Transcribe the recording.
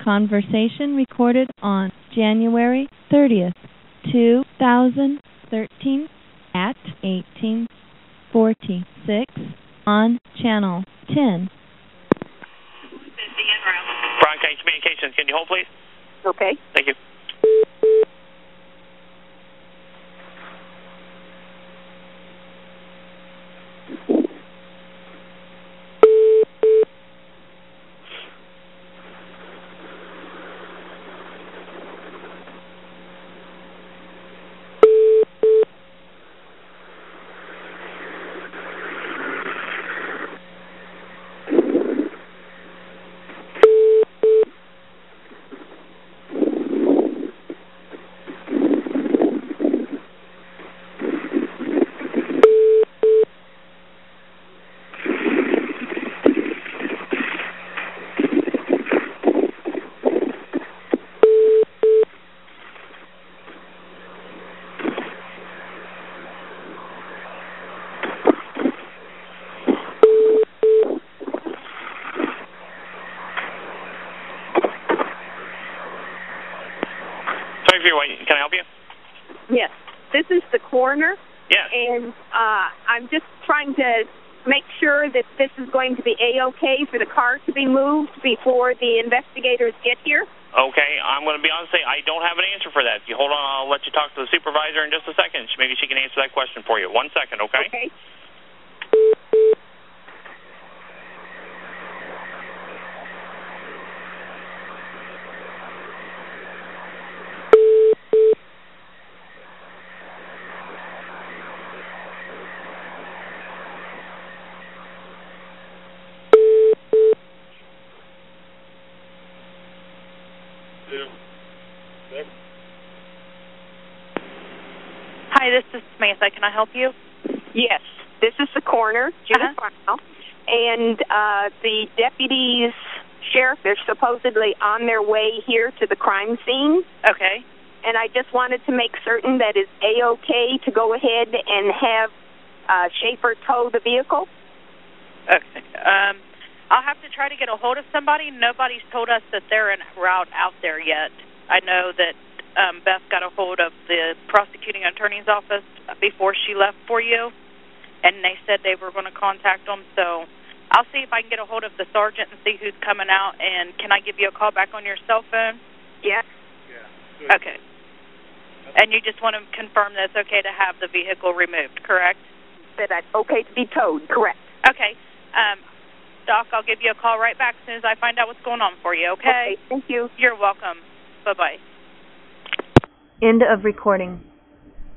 conversation recorded on January 30th, 2013 at 18:46 on Channel 10. Brown County Communications, can you hold, please? Okay. Thank you. Can I help you? Yes. This is the coroner. Yes. And I'm just trying to make sure that this is going to be A-OK for the car to be moved before the investigators get here. Okay. I'm going to be honest and say I don't have an answer for that. If you hold on, I'll let you talk to the supervisor in just a second. Maybe she can answer that question for you. 1 second, okay? Okay. Hi, this is Samantha. Can I help you? Yes. This is the coroner, Judith Brown, and the deputies, sheriff, they're supposedly on their way here to the crime scene. Okay. And I just wanted to make certain that it's A-OK to go ahead and have Schaefer tow the vehicle. Okay. I'll have to try to get a hold of somebody. Nobody's told us that they're en route out there yet. I know that Beth got a hold of the prosecuting attorney's office before she left for you, and they said they were going to contact them. So I'll see if I can get a hold of the sergeant and see who's coming out, and can I give you a call back on your cell phone? Yes. Yeah. Okay. And you just want to confirm that it's okay to have the vehicle removed, correct? That it's okay to be towed, correct. Okay. Doc, I'll give you a call right back as soon as I find out what's going on for you, okay? Okay, thank you. You're welcome. Bye-bye. End of recording.